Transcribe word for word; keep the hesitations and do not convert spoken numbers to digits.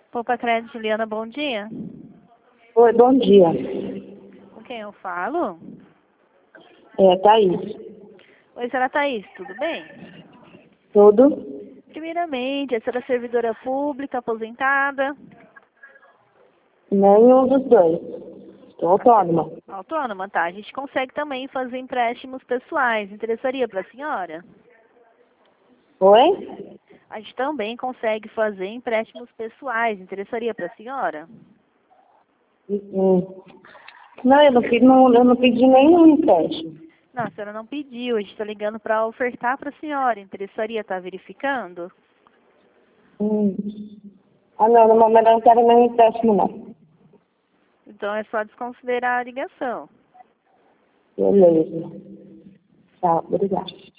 Poupa Crédito, Juliana, bom dia. Oi, bom dia. Com quem eu falo? É, Thaís. Oi, senhora Thaís, tudo bem? Tudo? Primeiramente, a senhora é servidora pública, aposentada? Nenhum dos dois. Estou autônoma. Autônoma, tá. A gente consegue também fazer empréstimos pessoais. Interessaria para a senhora? Oi? A gente também consegue fazer empréstimos pessoais. Interessaria para a senhora? Hum. Não, eu não, fi- não, eu não pedi nenhum empréstimo. Não, a senhora não pediu. A gente está ligando para ofertar para a senhora. Interessaria estar verificando? Hum. Ah, não, no momento eu não quero nenhum empréstimo, não. Então é só desconsiderar a ligação. Beleza. Tchau, obrigada.